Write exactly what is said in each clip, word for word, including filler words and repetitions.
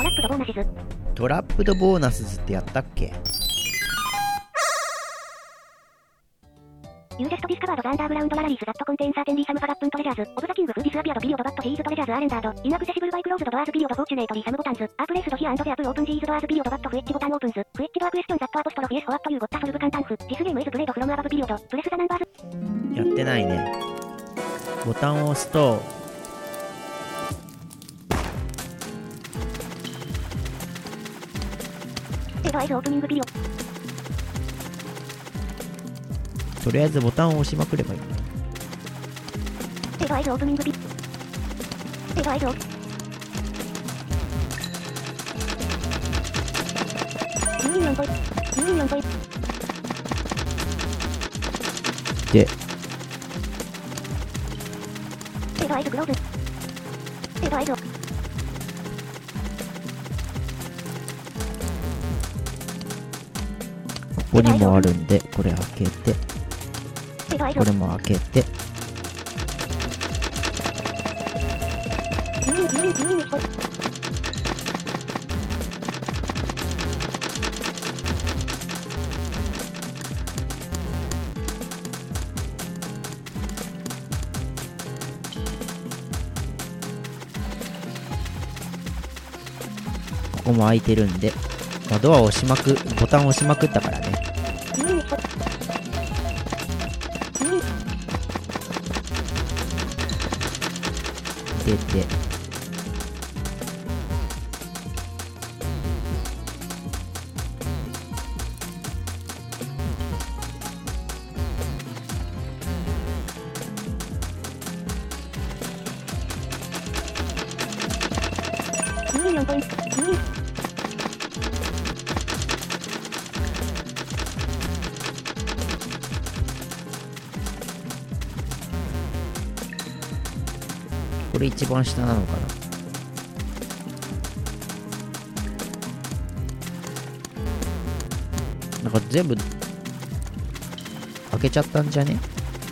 ラップドボーナスズ。 トラップドボーナスズってやったっけ？ You just discovered the underground galleries that contain certainly some forgotten treasures. Of the king who disappeared period but these treasures are rendered inaccessible by closed doors period. Fortunately some buttons are placed here and there to open these doors period but which button opens? Which door question that apostrophe yes what you got solve簡単符 This game is played from above period. Press the numbers. やってないね。ボタンを押すと There is opening period. とりあえずボタンを押しまくればいい。 There is opening period. There is opening. Union point. Union point. で、 There is close. There is. ここにもあるんで、これ開けて、これも開けて、ここも開いてるんで、まあ、ドアを押しまく、ボタンを押しまくったからね。出て、これ一番下なのかな。なんか全部開けちゃったんじゃね？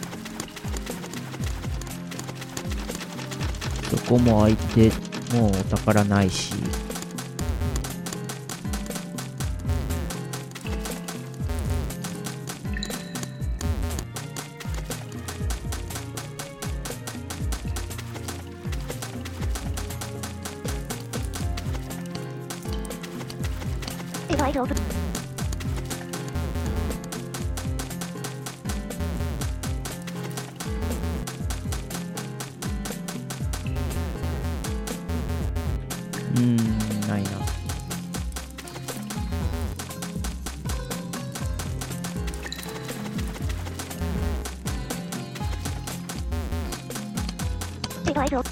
そこも開いて、もうお宝ないし。 大丈夫。 うーん、ないな。 大丈夫。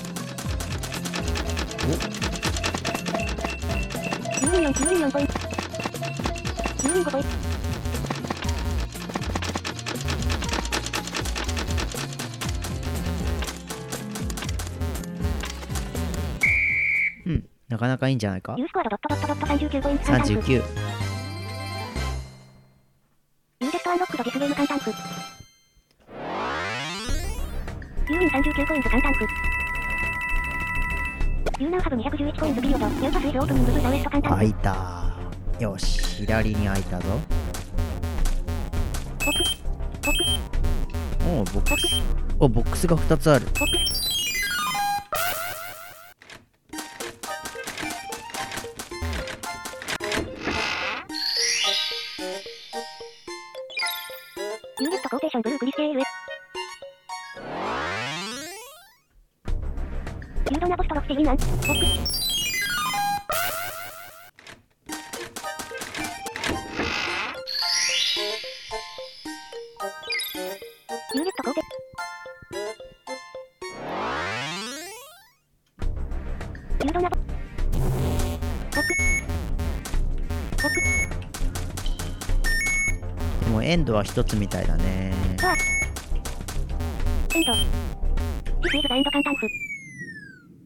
じゅうよん、じゅうよんポイント。じゅうごポイント。 うん、なかなかいいんじゃないか。 ユースコアドドットドットドットさんじゅうきゅうポイント。 さんじゅうきゅう。 ユージェストアンロックドディスゲーム簡単符。ユーインさんじゅうきゅうポイント簡単符。ユーナウハブにひゃくじゅういちポイントピリオド。ユーパスイズオープニングブーザウエスト簡単符。 開いた。よし、左に開いたぞ。 ボックス。ボックス。 おお、ボックス。お、ボックスがふたつある。 ボックス。ユーネットコーテーションブルークリスケール。ユードナポストロフティギナン。ボックス。ユーネットコーテ。ユードナポ。ボックス。ボックス。 でもエンドは一つみたいだね。 わあ。エンド。This is the end簡単符。